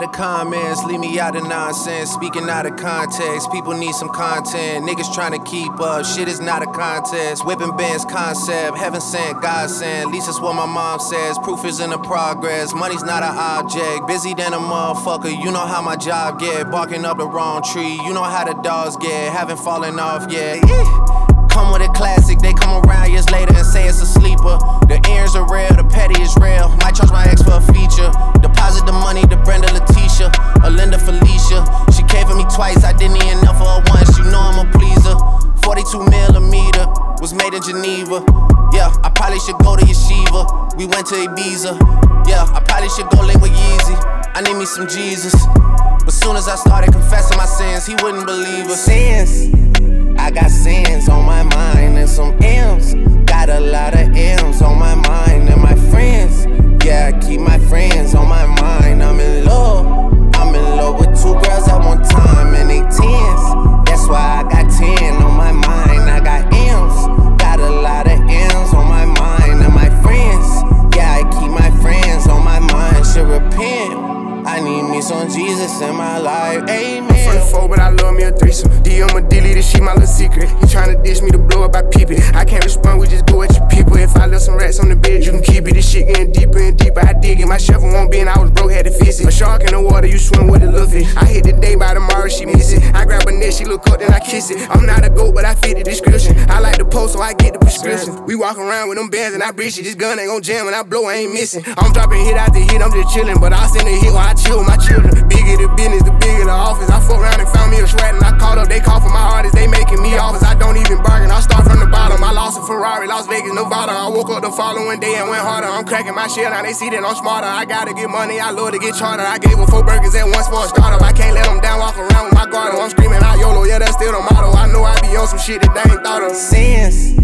the comments, leave me out of nonsense. Speaking out of context, people need some content. Niggas trying to keep up, shit is not a contest. Whipping bands concept, heaven sent, God sent. At least that's what my mom says, proof is in the progress. Money's not an object, busy than a motherfucker. You know how my job get, barking up the wrong tree. You know how the dogs get, haven't fallen off yet. Come with a classic, they come around years later and say it's a sleeper. The earrings are real, the petty is real. Might charge my ex for a feature. Deposit the money to Brenda Leticia or Linda Felicia. She came for me twice, I didn't eat enough for her once. You know I'm a pleaser. 42 millimeter was made in Geneva. Yeah, I probably should go to Yeshiva. We went to Ibiza. Yeah, I probably should go link with Yeezy. I need me some Jesus. But soon as I started confessing my sins, he wouldn't believe us. Sins. I got sins on my mind and some M's. Got a lot of M's on my mind and my friends. Yeah, I keep my friends on my mind. I'm in love with 2 girls at one time and they 10s. That's why I got 10 on my mind. I got M's. Got a lot of M's on my mind and my friends. Yeah, I keep my friends on my mind. Should repent. I need me some Jesus in my life, amen. I'm from the 4, but I love me a threesome. DM a dilly, this shit my little secret. He tryna dish me to blow up, I peep it. I can't respond, we just go at your people. If I left some rats on the bed, you can keep it. This shit getting deeper and deeper, I dig it. My shovel won't be and I was broke, had to fix it. A shark in the water, you swim with a little fish. I hit the day, by tomorrow she miss it. I grab her neck, she look up, then I kiss it. I'm not a goat, but I fit the description. I like the post, so I get the prescription. We walk around with them bands and I breach it. This gun ain't gon' jam and I blow, I ain't missing. I'm dropping hit after hit, I'm just chillin'. But I'll send a hit while I chill with my children. Bigger the business, the bigger the office. I fuck around and found me a swag and I called up. They call for my artists, they making me offers. I don't even bargain, I start from the bottom. I lost a Ferrari, Las Vegas, Nevada. I woke up the following day and went harder. I'm cracking my shit, now they see that I'm smarter. I gotta get money, I love to get charter. I gave them 4 burgers at once for a startup. I can't let them down, walk around with my guard. I'm screaming out YOLO, yeah, that's still the motto. I know I be on some shit that they ain't thought of. Sins.